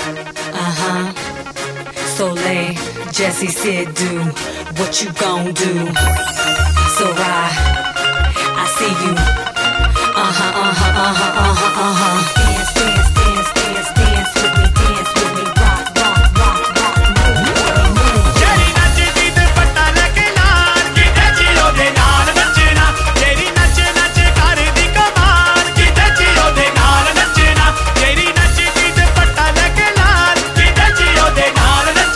Soleil, Jesse said do what you gon' do. So I see you. Dance, dance, dance, dance, dance with me, rock, rock, rock, rock, move with me, move. ਜਿਹੜੀ ਨੱਚਦੀ ਤੇ ਪੱਟਾ ਲੈ ਕੇ ਨਾਲ ਕਿਤੇ ਜੀ ਉਹਦੇ ਨਾਲ ਨੱਚਣਾ ਜਿਹੜੀ ਨੱਚ ਨੱਚ ਕਰਦੀ ਕਮਾਲ ਕਿਤੇ ਜੀ ਉਹਦੇ ਨਾਲ ਨੱਚਣਾ ਜਿਹੜੀ ਨੱਚਦੀ ਤੇ ਪੱਟਾ ਲੈ ਕੇ ਨਾਲ ਕਿਤੇ ਜੀ ਉਹਦੇ ਨਾਲ ਨੱਚਣਾ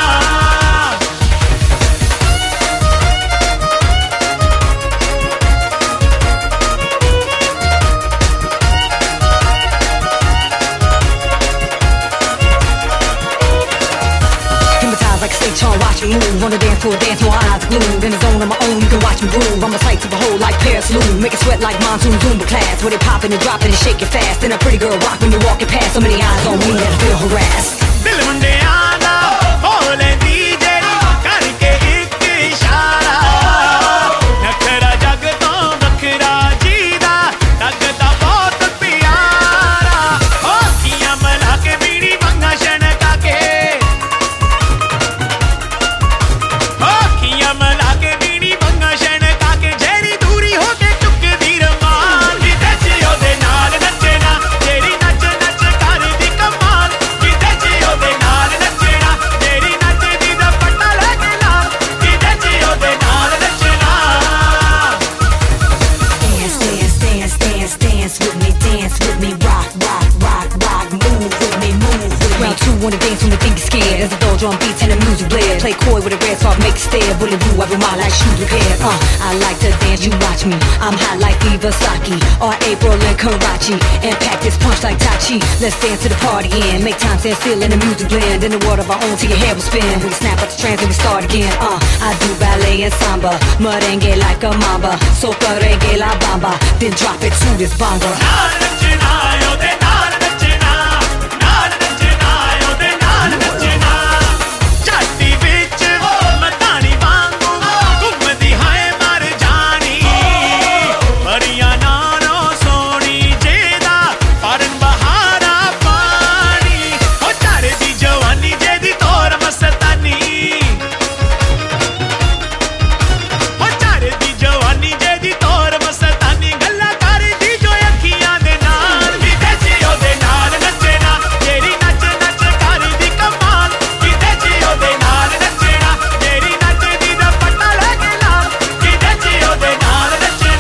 Like a stage on, watch me move. On the dance floor, dance my eyes glued. In the zone on my own, you can watch me groove. I'm a sight to behold like Paris Loom. Make it sweat like monsoon Zumba class. Where they poppin' and droppin' and shaking fast. And a pretty girl rock when you're walking past. So many eyes on me that I feel harassed. ਦਿਲ ਮੁੰਡਿਆਂ ਦਾ ਹੋ ਲੈਂਦੀ ਜਿਹੜੀ ਕਰਕੇ ਇੱਕ ਇਸ਼ਾਰਾ ਨਖਰਾ ਜੱਗ ਤੋਂ ਵੱਖਰਾ ਜੀਦਾ ਲੱਗਦਾ ਬਹੁਤ ਪਿਆਰਾ ਅੱਖੀਆਂ ਮਲਾ ਕੇ ਬੀੜੀ ਮੰਗਾ ਛਣਕਾ ਕੇ ਅੱਖੀਆਂ ਮਲਾ ਕੇ ਬੀੜੀ ਮੰਗਾ ਛਣਕਾ ਕੇ ਜਿਹੜੀ ਦੂਰੀ ਹੋ ਕੇ ਚੁੱਕਦੀ ਰਮਾਨ ਕਿਤੇ ਜੀ ਉਹਦੇ ਨਾਲ ਨੱਚਣਾ ਜਿਹੜੀ ਨੱਚ ਨੱਚ ਕਰਦੀ ਕਮਾਲ ਕਿਤੇ ਜੀ ਉਹਦੇ ਨਾਲ ਨੱਚਣਾ ਜਿਹੜੀ ਨੱਚਦੀ ਦਾ ਪੱਟਾ ਲੈ ਕੇ ਨਾਲ ਕਿਤੇ ਜੀ ਉਹਦੇ ਨਾਲ ਨੱਚਣਾ Dance, dance, dance, dance with me, rock, rock, rock, rock, move with me, move with me. Round two, wanna dance when you think you're scared. As the door drum beats and the music blares. Play coy with a red soft, make it stare. Bullet blue, I remind like shoes repaired. I like to dance, you watch me. I'm hot like Iwasaki or April and Karachi. And pack this punch like Tai Chi. Let's dance to the party end. Make time stand still and the music blend. In the world of our own till your hair will spin. We snap out the trance and we start again. I do ballet and samba, merengue like a mamba. Soca reggae la bamba, then drop it to this bonga. ਨਾਲ ਨੱਚਣਾ ਉਹਦੇ ਨਾਲ ਨੱਚਣਾ ਨਾਲ ਨੱਚਣਾ ਉਹਦੇ ਨਾਲ ਨੱਚਣਾ ਝਾਟੀ ਵਿੱਚ ਮਧਾਣੀ ਵਾਂਗੂ ਘੁੰਮਦੀ ਹੈ ਮਰ ਜਾਣੀ ਪਰੀਆਂ ਨਾਲੋਂ ਸੋਹਣੀ ਜਿਹਦਾ ਫਰਨ ਬਹਾਰਾ ਪਾਣੀ ਉਹ ਝਰਦੀ ਜਵਾਨੀ ਜਿਹਦੀ ਤੋਰ ਮਸਤਾਨੀ ਉਹ ਝਰਦੀ ਜਵਾਨੀ ਜਿਹਦੀ ਤੋਰ ਮਸਤਾਨੀ ਗੱਲਾਂ ਕਰਦੀ ਜੋ ਅੱਖੀਆਂ ਦੇ ਨਾਲ ਕਿਤੇ ਜੀ ਉਹਦੇ ਨਾਲ ਨੱਚਣਾ ਜਿਹੜੀ ਨੱਚ ਨੱਚ ਕਰਦੀ ਕਮਾਲ ਕਿਤੇ ਜੀ ਉਹਦੇ ਨਾਲ ਨੱਚਣਾ ਜਿਹੜੀ ਨੱਚਦੀ ਦਾ ਪੱਟਾ ਲੈ ਕੇ ਨਾਲ ਕਿਤੇ ਜੀ ਉਹਦੇ ਨਾਲ ਨੱਚਣਾ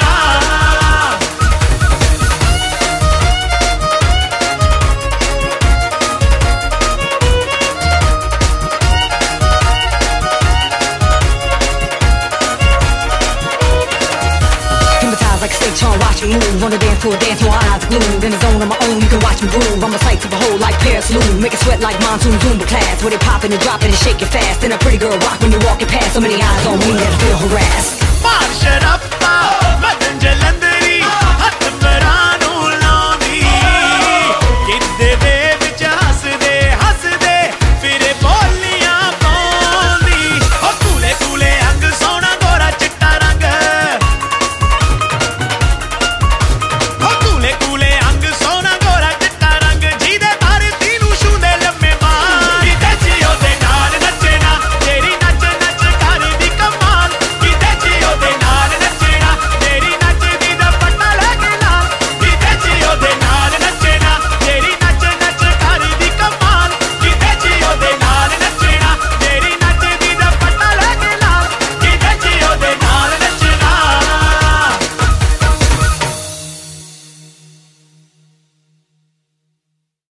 Hypnotized like a stage on, watch me move. On the dance floor, dance my eyes glued. In the zone on my own, you can watch me groove. I'm a sight to behold like Paris Loom. Make it sweat like monsoon Zumba class. Where they poppin' and droppin' and shaking fast. And a pretty girl rock when you're walking past. So many eyes on me that I feel harassed. ਮਾਰ ਸ਼ਰਾਪਾ ਮਦਨ ਜਲੰਧਰ